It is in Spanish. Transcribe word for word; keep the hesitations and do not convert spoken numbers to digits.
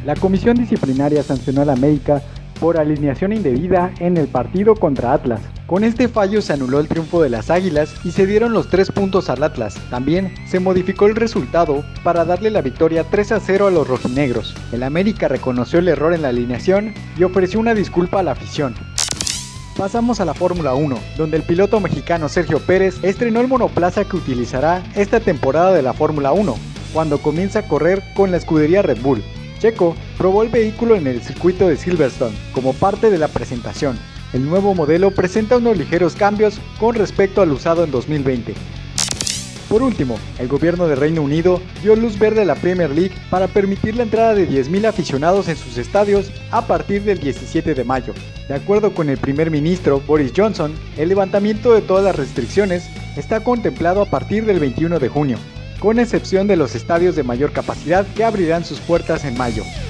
La comisión disciplinaria sancionó al América por alineación indebida en el partido contra Atlas. Con este fallo se anuló el triunfo de las Águilas y se dieron los tres puntos al Atlas. También se modificó el resultado para darle la victoria tres a cero a los rojinegros. El América reconoció el error en la alineación y ofreció una disculpa a la afición. Pasamos a la Fórmula uno, donde el piloto mexicano Sergio Pérez estrenó el monoplaza que utilizará esta temporada de la Fórmula uno, cuando comienza a correr con la escudería Red Bull. Checo probó el vehículo en el circuito de Silverstone como parte de la presentación. El nuevo modelo presenta unos ligeros cambios con respecto al usado en dos mil veinte. Por último, el gobierno de Reino Unido dio luz verde a la Premier League para permitir la entrada de diez mil aficionados en sus estadios a partir del diecisiete de mayo. De acuerdo con el primer ministro Boris Johnson, el levantamiento de todas las restricciones está contemplado a partir del veintiuno de junio, con excepción de los estadios de mayor capacidad que abrirán sus puertas en mayo.